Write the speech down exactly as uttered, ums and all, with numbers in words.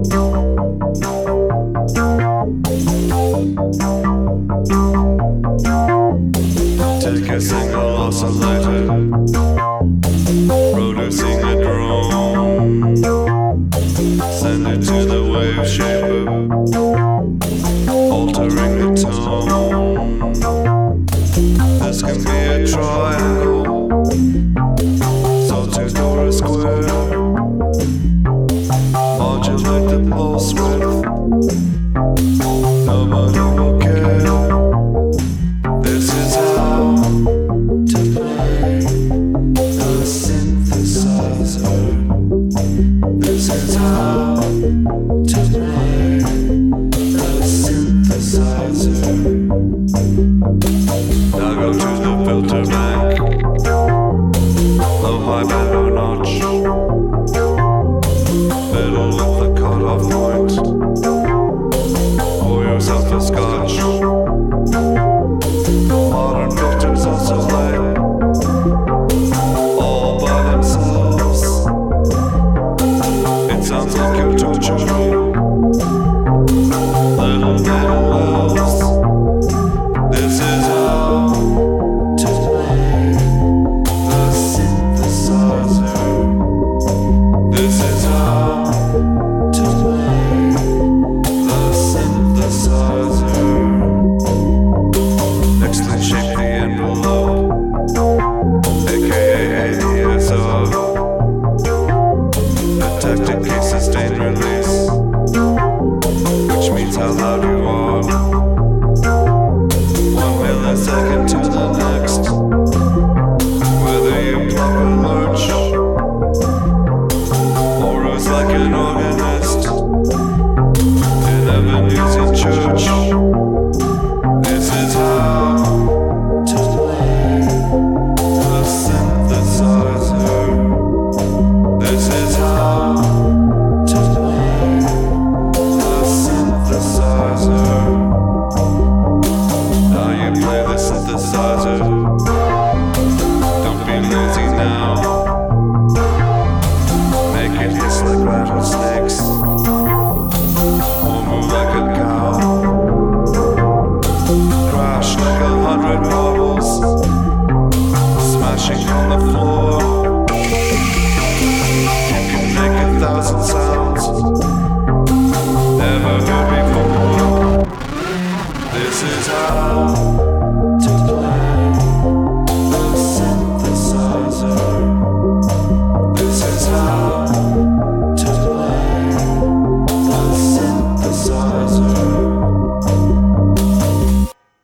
Take a single oscillator, producing a drone. Send it to the wave shaper, altering the tone. This can be a triangle, sawtooth or a square. Modulate the pulse width, nobody will care. This is how to play the synthesizer. This is how to play the synthesizer. Now go to the filter bank, low, high, band or notch. Fiddle with the cutoff point, pour yourself a scotch. Modern filters oscillate all by themselves. It sounds like you're torturing little metal elves. This is how to play the synthesizer. This is how to play the synthesizer. Nextly shape the envelope, aka A D S O. Detected case sustained release, which means how loud you are. One millisecond to the next, whether you pluck or lurch, or rose like an organist in Ebenezer Church. This is how to play the synthesizer. This is how to play the synthesizer. Now you play the synthesizer. Don't be lazy now. Make it hiss like rattlesnakes, or move like a cow. Crash like a hundred marbles, smashing on the floor. You can make a thousand sounds never heard before. This is how to play the synthesizer. This is how to play the synthesizer.